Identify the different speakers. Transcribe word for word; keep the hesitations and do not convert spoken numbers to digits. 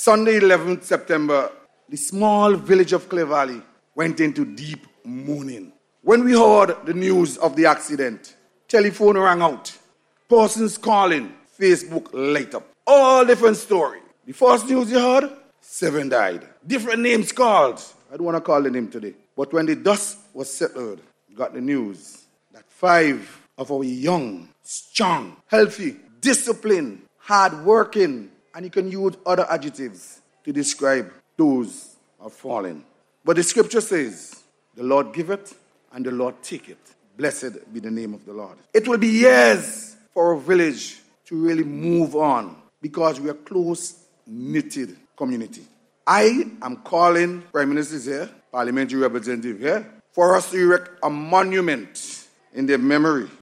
Speaker 1: Sunday, eleventh September, the small village of Clare Valley went into deep mourning. When we heard the news of the accident, telephone rang out, persons calling, Facebook light up. All different story. The first news you heard, seven died. Different names called. I don't want to call the name today. But when the dust was settled, you got the news that five of our young, strong, healthy, disciplined, hard-working, and you can use other adjectives to describe those who are fallen. But the scripture says, the Lord giveth and the Lord taketh. Blessed be the name of the Lord. It will be years for our village to really move on because we are a close-knitted community. I am calling Prime Minister here, Parliamentary Representative here, for us to erect a monument in their memory